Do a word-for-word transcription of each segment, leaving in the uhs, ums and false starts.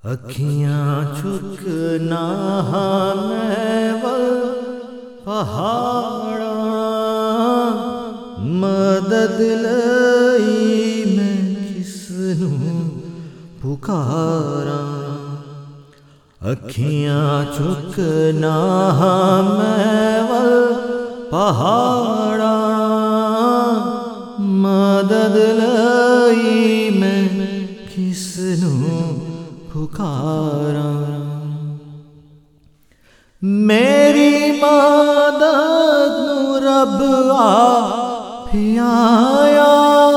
अखियां चुक ना मैं वल पहाड़ा मदद लई मैं किसनू पुकारा। अखियां चुक ना मैं वल पहाड़ा मदद लई मैं किसनू पुकारा। मेरी मदद नू रब आप आया,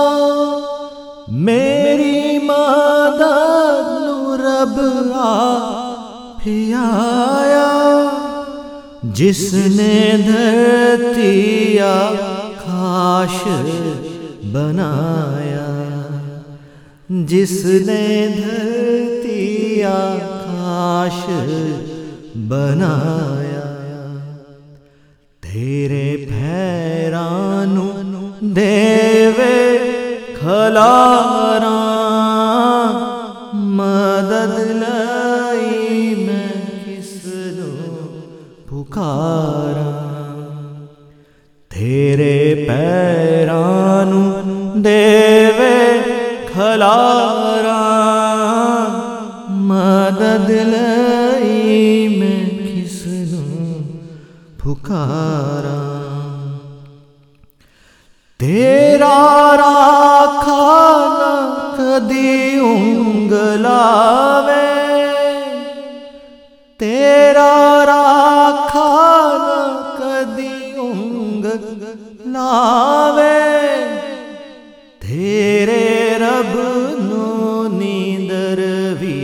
मेरी मदद नू रब आप आया। जिसने धरती आकाश बनाया, जिसने धरती आकाश बनाया। तेरे पैरां नू देवे खलारा मदद लई मैं किसनू पुकारा। तेरे पैरां नू देवे खलारा मदद लई मैं किसनू पुकारा। तेरा राखा ना कदी उंगलावे, तेरा राखा ना कदी उंगलावे। तेरे रब नू नींदर भी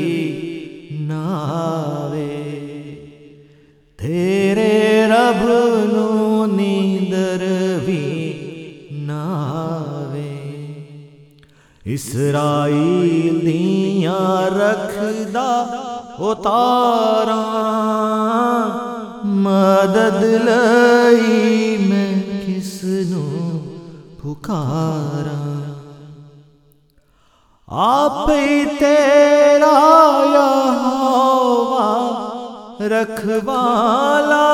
नावे, तेरे रब नू नींदर भी नावे। इसराइल दियां रखदा उतारा मदद लई मैं किसनू पुकारा। आप ही तेरा यहोवा रखवाला,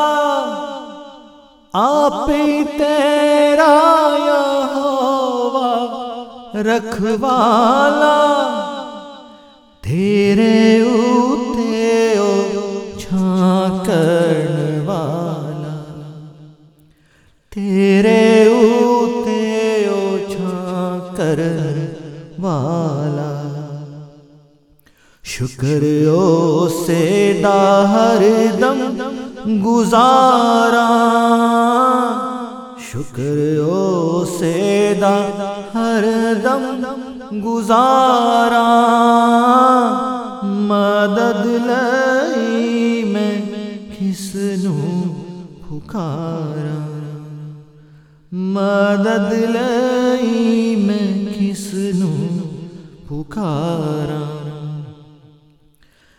आप ही तेरा यहोवा रखवाला। तेरे उते ओ झांकण वाला, तेरे उते ओ झांकण वाला। शुक्र ओ सेदा हरदम गुजारा, शुक्र ओ सेदा हरदम गुजारा मदद लई मैं किसनू पुकारा। मदद लई मैं किसनू पुकारा।